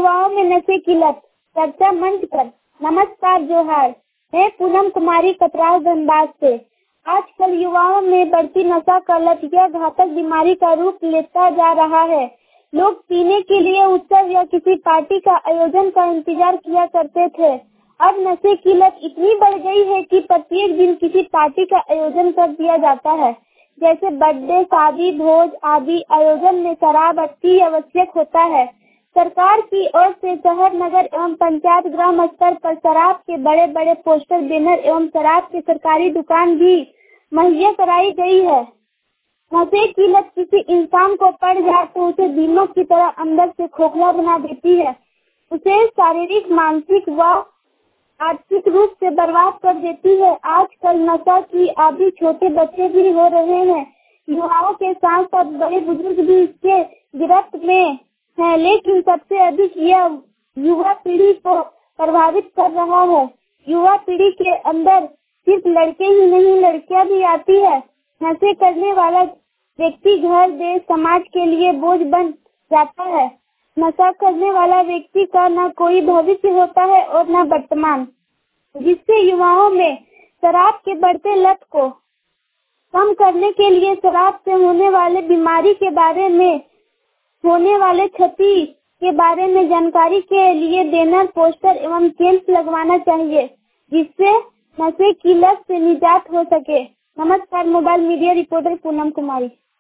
युवाओं में नशे की लत, चर्चा मंच पर। नमस्कार, जोहार। मैं पूनम कुमारी कतराव धनबाद से। आजकल युवाओं में बढ़ती नशा का लत यह घातक बीमारी का रूप लेता जा रहा है। लोग पीने के लिए उत्सव या किसी पार्टी का आयोजन का इंतजार किया करते थे। अब नशे की लत इतनी बढ़ गई है कि प्रत्येक दिन किसी पार्टी का आयोजन कर दिया जाता है। जैसे बर्थडे, शादी, भोज आदि आयोजन में शराब अति आवश्यक होता है। सरकार की ओर से शहर, नगर एवं पंचायत ग्राम स्तर पर शराब के बड़े बड़े पोस्टर, बैनर एवं शराब की सरकारी दुकान भी मुहैया कराई गई है। नशे की लत किसी इंसान को पड़ जाए तो उसे दीमक की तरह अंदर से खोखला बना देती है। उसे शारीरिक, मानसिक व आर्थिक रूप से बर्बाद कर देती है। आजकल नशा की आदि छोटे बच्चे भी हो रहे हैं। युवाओं के साथ साथ बड़े बुजुर्ग भी इसके गिरफ्त में है, लेकिन सबसे अधिक यह युवा पीढ़ी को प्रभावित कर रहा है। युवा पीढ़ी के अंदर सिर्फ लड़के ही नहीं, लड़कियां भी आती है। नशे करने वाला व्यक्ति घर, देश, समाज के लिए बोझ बन जाता है। नशा करने वाला व्यक्ति का न कोई भविष्य होता है और न वर्तमान, जिससे युवाओं में शराब के बढ़ते लत को कम करने के लिए शराब से होने वाले बीमारी के बारे में, होने वाले क्षति के बारे में जानकारी के लिए बैनर, पोस्टर एवं कैंप लगवाना चाहिए, जिससे नशे की लत से निजात हो सके। नमस्कार, मोबाइल मीडिया रिपोर्टर पूनम कुमारी।